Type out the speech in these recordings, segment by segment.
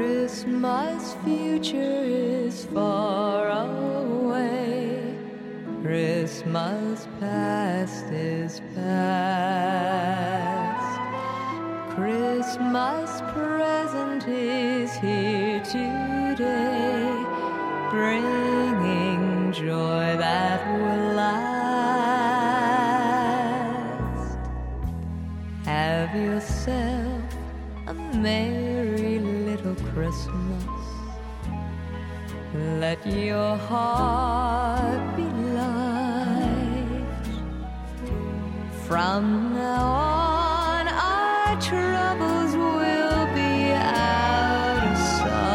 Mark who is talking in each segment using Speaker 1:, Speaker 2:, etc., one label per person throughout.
Speaker 1: Christmas future is far away. Christmas past is past. Christmas present is here today, bringing joy that will last. Have yourself a merry little Christmas. Let your heart be light. From now on, our troubles will be out of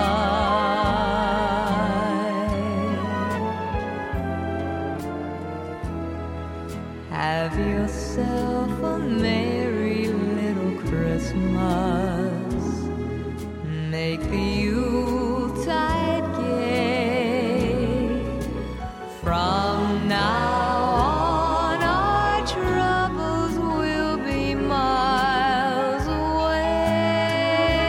Speaker 1: sight. Have yourself a merry little Christmas. Make the Yuletide gay. From now on, our troubles will be miles away.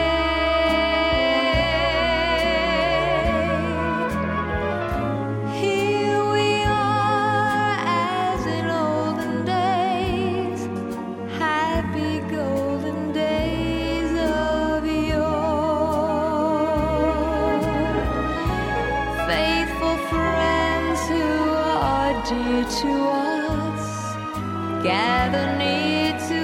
Speaker 1: Here we are as in olden days, happy golden days of yore. Faithful friends who are dear to us, gather near to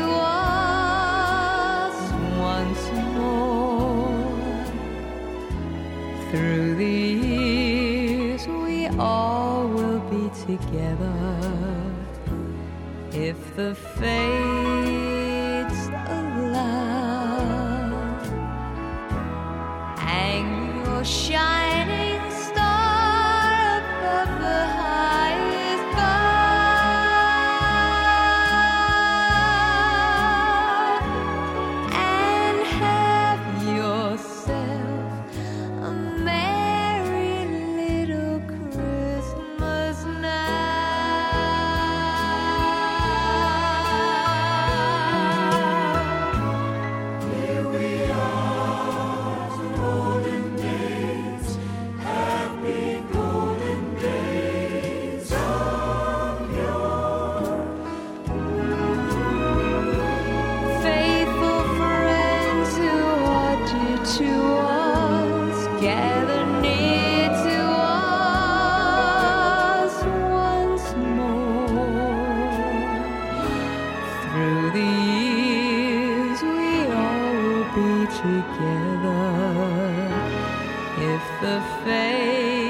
Speaker 1: us once more. Through the years we all will be together, if the fates allow. Hang your shining star above the highest bough, and have yourself a merry little Christmas now. Here we are, golden days, happy golden days of yore. Faithful friends who are dear to us, gather near to us once more. Through the years we all will be together, if the fate